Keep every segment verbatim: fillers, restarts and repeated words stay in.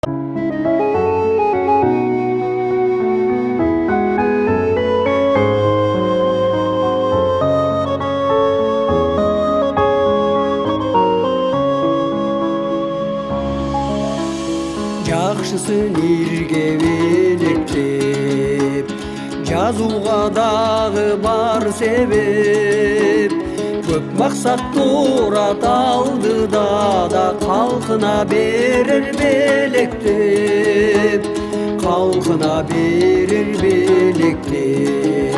Жакшысын ирге белектеп, жазууга дагы бар себеп. Көп максат турат алдыда да, калкына берер белектеп, калкына берер белектеп.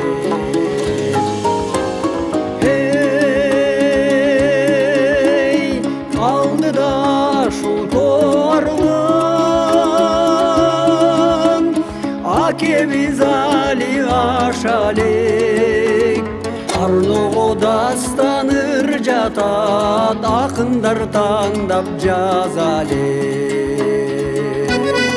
Эй, алдыда шул торлы Акебиз али ашалек, Арлого дастаныр жатат, акындар тандап жазалек.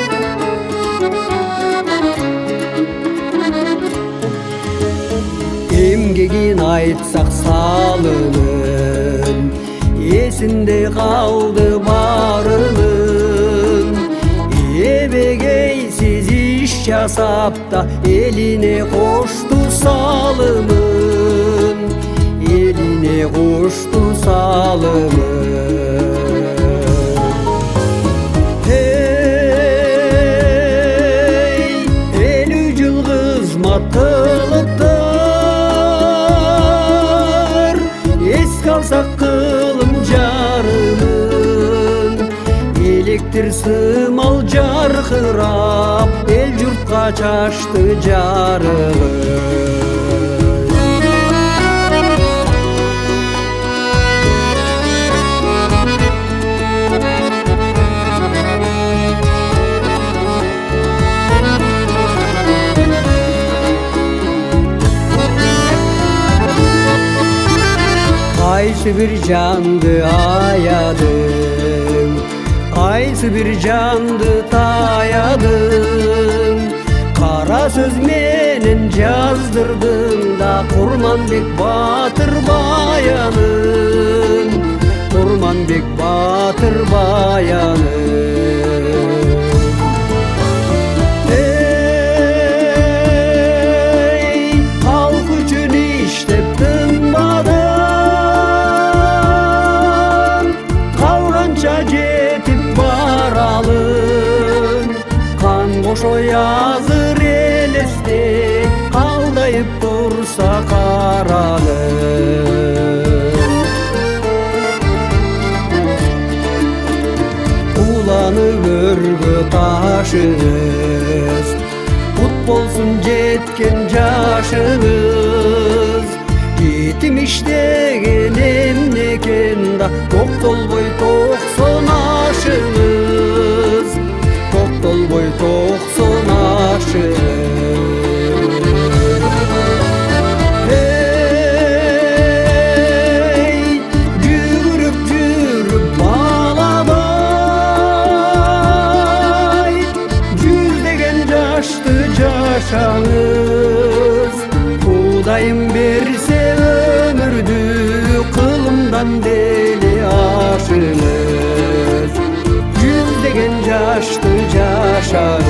Эмгегин айтсак салынын, эсинде калды барынын. Эбегейсиз иш жасап да, элине кошту салымын, элине кошту салымын. Эй, элүү жыл кызмат кылыптыр, эске алсак кылым жарымын. Электр сымал жаркырап, эл журтка чачты жарыгын. Кайсы бир жанды аядым, кайсы бир жанды таядым. Кара сөз менен жаздырдым да, Курманбек Батыр баянын, Курманбек Батыр баянын. Эй, халк үчүн иштеп тынбадым, калганча жетип баралым. Кан кошо азыр элесте, калдайып турса каралым. Уланып өргө ташыңыз, кут болсун жеткен жашыңыз. Жетим иштеген эмнекен да, токтолбой токсон ашыңыз, токтолбой токсон ашыңыз. Эй, жүгүрүп жүрүп баладай, жүздеген жашты жашаңыз. Кудайым берсе өмүрдү, кылымдан дели ашыңыз. Жүздеген жашты жашаңыз.